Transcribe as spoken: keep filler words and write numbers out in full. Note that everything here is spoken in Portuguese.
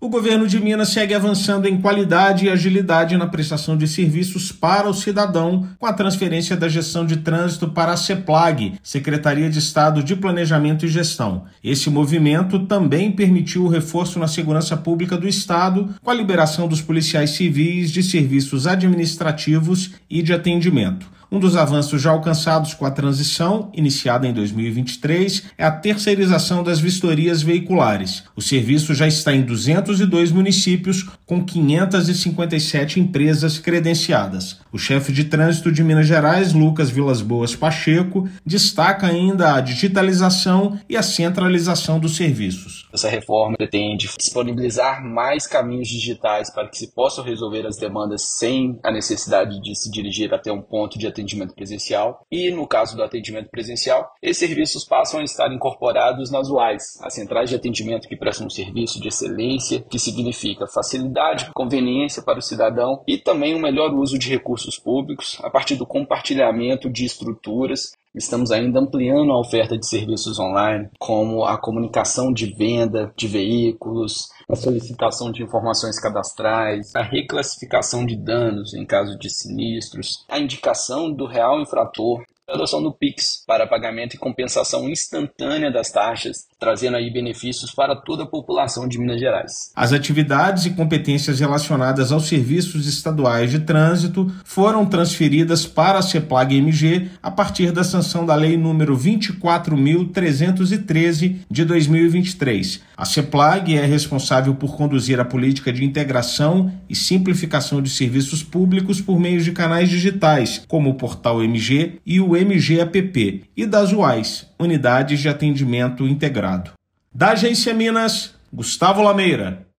O governo de Minas segue avançando em qualidade e agilidade na prestação de serviços para o cidadão, com a transferência da gestão de trânsito para a CEPLAG, Secretaria de Estado de Planejamento e Gestão. Esse movimento também permitiu o reforço na segurança pública do Estado, com a liberação dos policiais civis de serviços administrativos e de atendimento. Um dos avanços já alcançados com a transição, iniciada em dois mil e vinte e três, é a terceirização das vistorias veiculares. O serviço já está em duzentos e dois municípios, com quinhentas e cinquenta e sete empresas credenciadas. O chefe de trânsito de Minas Gerais, Lucas Vilas Boas Pacheco, destaca ainda a digitalização e a centralização dos serviços. Essa reforma pretende disponibilizar mais caminhos digitais para que se possam resolver as demandas sem a necessidade de se dirigir até um ponto de atendimento presencial. E, no caso do atendimento presencial, esses serviços passam a estar incorporados nas U A Is, as centrais de atendimento que prestam um serviço de excelência, que significa facilidade, conveniência para o cidadão e também um melhor uso de recursos públicos a partir do compartilhamento de estruturas. Estamos ainda ampliando a oferta de serviços online, como a comunicação de venda de veículos, a solicitação de informações cadastrais, a reclassificação de danos em caso de sinistros, a indicação do real infrator, a adoção do Pix para pagamento e compensação instantânea das taxas, trazendo aí benefícios para toda a população de Minas Gerais. As atividades e competências relacionadas aos serviços estaduais de trânsito foram transferidas para a CEPLAG-M G a partir da sanção da Lei número vinte e quatro mil trezentos e treze de dois mil e vinte e três. A CEPLAG é responsável por conduzir a política de integração e simplificação de serviços públicos por meio de canais digitais, como o Portal M G e o M G App, e das U A Is, Unidades de Atendimento Integrado. Da Agência Minas, Gustavo Lameira.